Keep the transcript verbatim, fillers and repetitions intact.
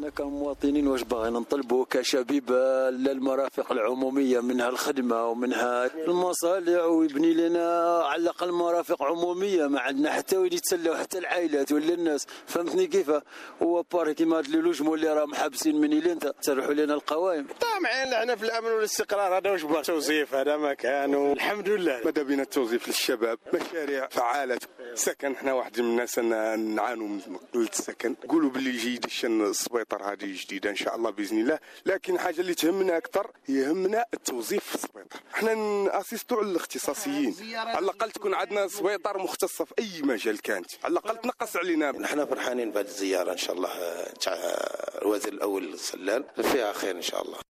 حنا كمواطنين واش باغيين نطلبوا كشبيبه للمرافق العموميه، منها الخدمه ومنها المصالح، ويبني لنا على الاقل مرافق عموميه. ما عندنا حتى وين يتسلاو حتى العائلات ولا الناس، فهمتني كيف؟ هو بارك كيما هاد لي لوجمون اللي راه محبسين من الين تسرحوا لنا القوائم. طامعين احنا في الامن والاستقرار، هذا واش بغا توظيف، هذا ما كان والحمد لله. ماذا بينا التوظيف للشباب، مشاريع فعاله، سكن. احنا واحد من الناس نعانوا من قله السكن، قولوا باللي يجي يدشن السبيطار هذه جديده ان شاء الله باذن الله. لكن الحاجه اللي تهمنا اكثر يهمنا التوظيف في السبيطار. احنا ناسيستوا على الاختصاصيين، على الاقل تكون عندنا سبيطار مختصه في اي مجال كانت، على الاقل تنقص علينا. نحن فرحانين بهذه الزياره ان شاء الله تاع الوزير الاول سلال، فيها خير ان شاء الله.